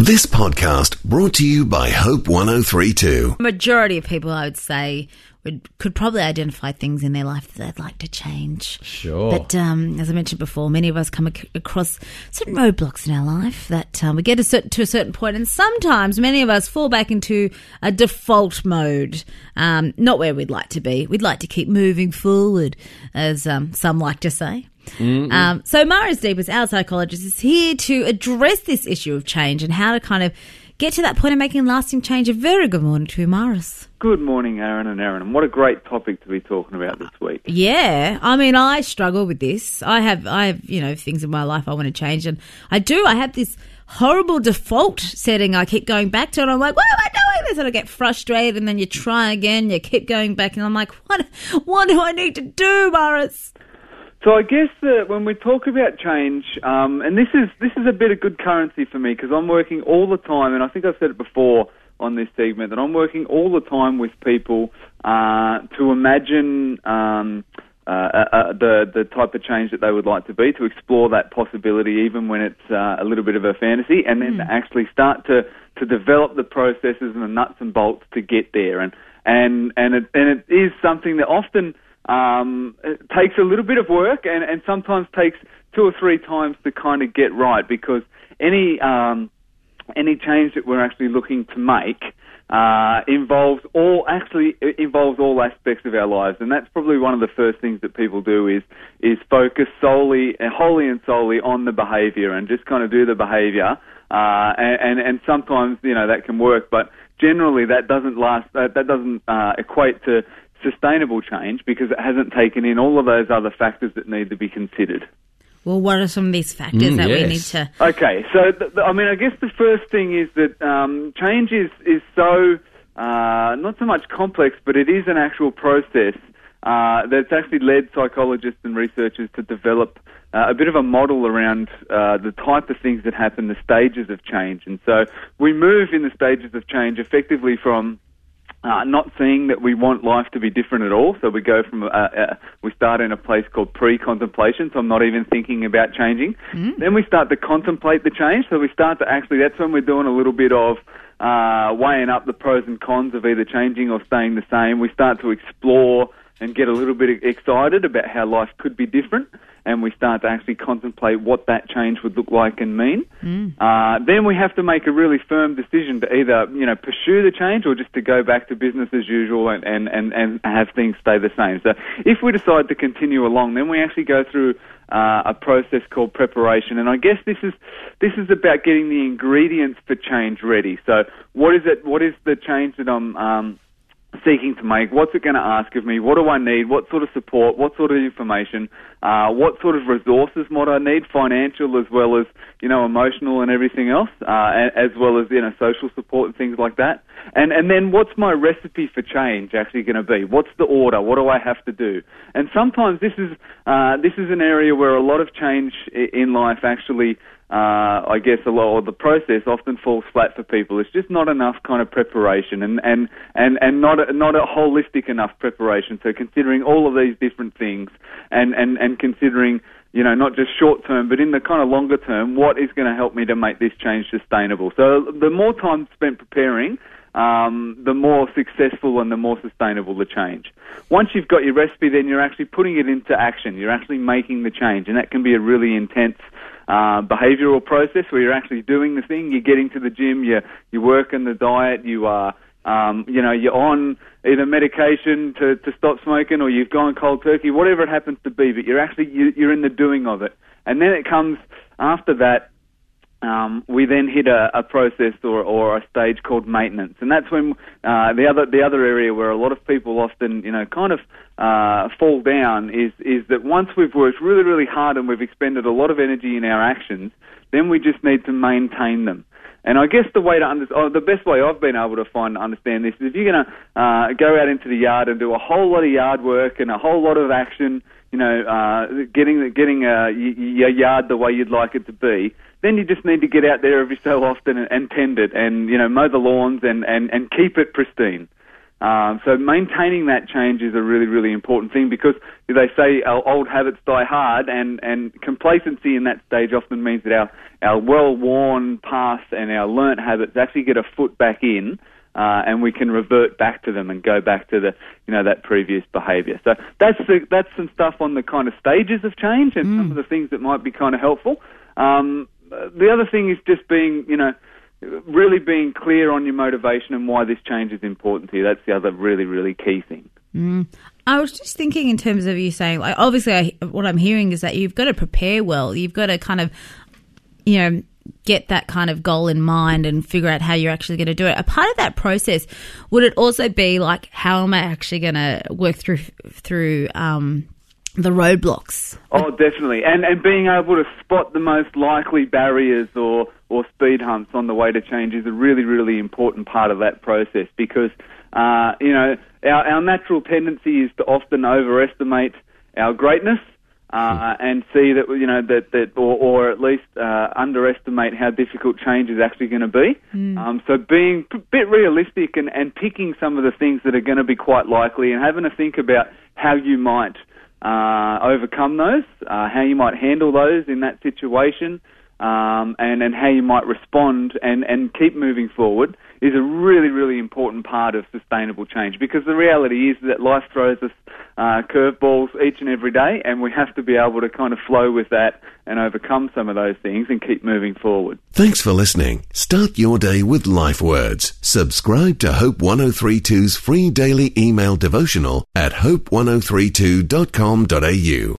This podcast brought to you by Hope 103.2. Majority of people, I would say, could probably identify things in their life that they'd like to change. Sure. But as I mentioned before, many of us come across certain roadblocks in our life that we get to a certain point, and sometimes many of us fall back into a default mode, not where we'd like to be. We'd like to keep moving forward, as some like to say. So Maris Deepers, our psychologist, is here to address this issue of change and how to kind of get to that point of making lasting change. A very good morning to you, Maris. Good morning, Aaron and Aaron. And what a great topic to be talking about this week. Yeah, I mean, I struggle with this. I have, things in my life I want to change, and I do. I have this horrible default setting I keep going back to, and I'm like, why am I doing this? And I get frustrated, and then you try again, you keep going back, and I'm like, what do I need to do, Maris? So I guess that when we talk about change, and this is a bit of good currency for me because I'm working all the time, and I think I've said it before on this segment, that I'm working all the time with people to imagine the type of change that they would like to be, to explore that possibility even when it's a little bit of a fantasy, and then to actually start to develop the processes and the nuts and bolts to get there. And it is something that often it takes a little bit of work and sometimes takes 2 or 3 times to kind of get right, because any change that we're actually looking to make involves all aspects of our lives, and that's probably one of the first things that people do is focus wholly and solely on the behaviour and just kind of do the behaviour, and sometimes that can work, but generally that doesn't last. That doesn't equate to sustainable change because it hasn't taken in all of those other factors that need to be considered. Well, what are some of these factors that we need to... Okay, so, I guess the first thing is that change is so, not so much complex, but it is an actual process that's actually led psychologists and researchers to develop a bit of a model around the type of things that happen, the stages of change. And so we move in the stages of change effectively from not seeing that we want life to be different at all. So we go from, we start in a place called pre-contemplation, so I'm not even thinking about changing. Then we start to contemplate the change, so we start to actually, that's when we're doing a little bit of weighing up the pros and cons of either changing or staying the same. We start to explore and get a little bit excited about how life could be different, and we start to actually contemplate what that change would look like and mean. Then we have to make a really firm decision to either, pursue the change or just to go back to business as usual and have things stay the same. So if we decide to continue along, then we actually go through a process called preparation, and I guess this is about getting the ingredients for change ready. So what is the change that I'm seeking to make? What's it going to ask of me? What do I need? What sort of support? What sort of information? What sort of resources might I need? Financial as well as, emotional and everything else, as well as, social support and things like that. And then what's my recipe for change actually going to be? What's the order? What do I have to do? And sometimes this is an area where a lot of change in life actually, I guess a lot of the process often falls flat for people. It's just not enough kind of preparation and not a holistic enough preparation. So considering all of these different things and considering, not just short term, but in the kind of longer term, what is going to help me to make this change sustainable? So the more time spent preparing, the more successful and the more sustainable the change. Once you've got your recipe, then you're actually putting it into action. You're actually making the change, and that can be a really intense behavioural process where you're actually doing the thing. You're getting to the gym, you're working the diet, you are, you're on either medication to stop smoking, or you've gone cold turkey, whatever it happens to be, but you're in the doing of it. And then it comes after that. We then hit a process or a stage called maintenance, and that's when the other area where a lot of people often fall down is that once we've worked really, really hard and we've expended a lot of energy in our actions, then we just need to maintain them. And I guess the best way I've been able to find to understand this is if you're going to go out into the yard and do a whole lot of yard work and a whole lot of action, getting your yard the way you'd like it to be, then you just need to get out there every so often and tend it and, mow the lawns and keep it pristine. So maintaining that change is a really, really important thing, because they say our old habits die hard, and complacency in that stage often means that our well-worn past and our learnt habits actually get a foot back in, and we can revert back to them and go back to that previous behaviour. So that's some stuff on the kind of stages of change and some of the things that might be kind of helpful. The other thing is just being, really being clear on your motivation and why this change is important to you. That's the other really, really key thing. I was just thinking in terms of you saying, like, obviously what I'm hearing is that you've got to prepare well. You've got to kind of, get that kind of goal in mind and figure out how you're actually going to do it. A part of that process, would it also be like, how am I actually going to work through the roadblocks? Oh, definitely. And being able to spot the most likely barriers or speed humps on the way to change is a really, really important part of that process, because, our natural tendency is to often overestimate our greatness and see that, or at least underestimate how difficult change is actually going to be. So being a bit realistic and picking some of the things that are going to be quite likely, and having to think about how you might overcome those, how you might handle those in that situation, and how you might respond and keep moving forward is a really, really important part of sustainable change, because the reality is that life throws us curveballs each and every day, and we have to be able to kind of flow with that and overcome some of those things and keep moving forward. Thanks for listening. Start your day with Life Words. Subscribe to Hope 1032's free daily email devotional at hope1032.com.au.